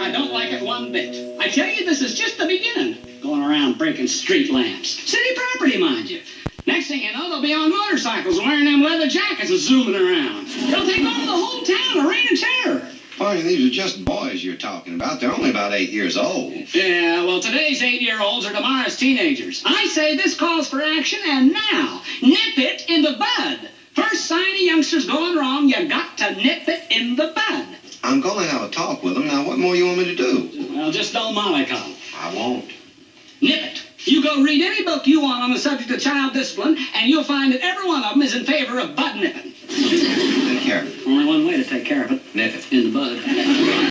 I don't like it one bit. I tell you, this is just the beginning. Going around breaking street lamps. City property, mind you. Next thing you know, they'll be on motorcycles wearing them leather jackets and zooming around. They'll take over the whole town, a reign of terror. Barney, these are just boys you're talking about. They're only about 8 years old. Yeah, well, today's 8-year-olds are tomorrow's teenagers. I say this calls for action, and now, nip it in the bud. First sign of youngsters going wrong, you got to nip it in the bud. I'm going to have a talk with them. Now, what more you want me to do? Well, just don't mollycoddle. I won't. Nip it. You go read any book you want on the subject of child discipline, and you'll find that every one of them is in favor of bud nipping. Take care. Only one way to take care of it. Nip it. In the bud.